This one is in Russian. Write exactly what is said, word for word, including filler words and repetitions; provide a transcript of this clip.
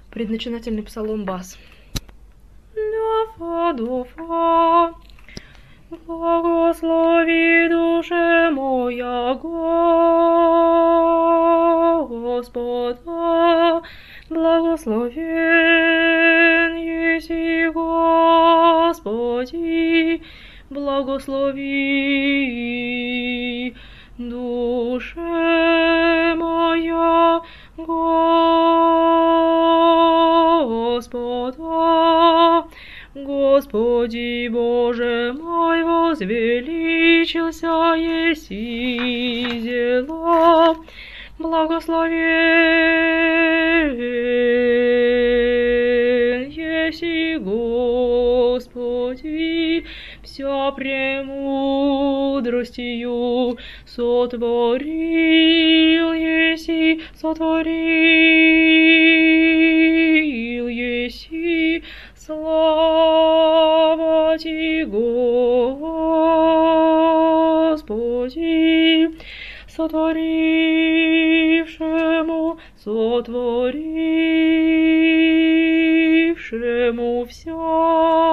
Предначинательный псалом бас. Ля, фа, до, фа. Благослови, душе моя, Господа, благословен еси Господи, благослови, душе моя, Господа. Господи Боже мой, возвеличился еси зело, благословен еси Господи, вся премудростью сотворил еси, сотворил еси. Слава Ти, Господи, сотворившему, сотворившему вся